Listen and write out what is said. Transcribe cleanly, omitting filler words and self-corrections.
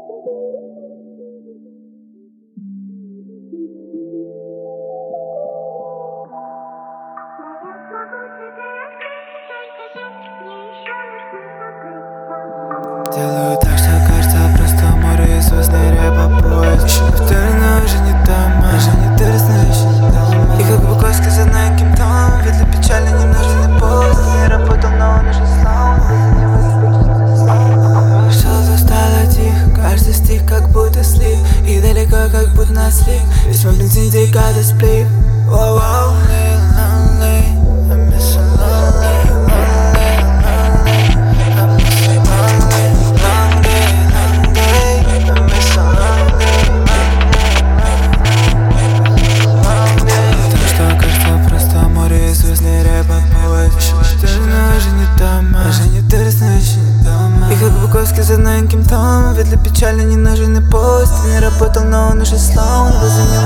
Делаю так, что кажется просто море и звездный рэп по пояс. Еще не вторно, уже не дома, уже не дерзно, еще не дома. И как бы кое сказанное кем-то, ведь для печали не нужен пост. Не работал, но он уже слал. Что-то стало тихо, каждый стих как будто слив. И далеко как будто на слив. Весь мой бензин текает из сплив. Воу-воу. И как бы кое сказанное кем-то, ведь для печали не нужен и пост. Не работал, но он уже слал, он возле него.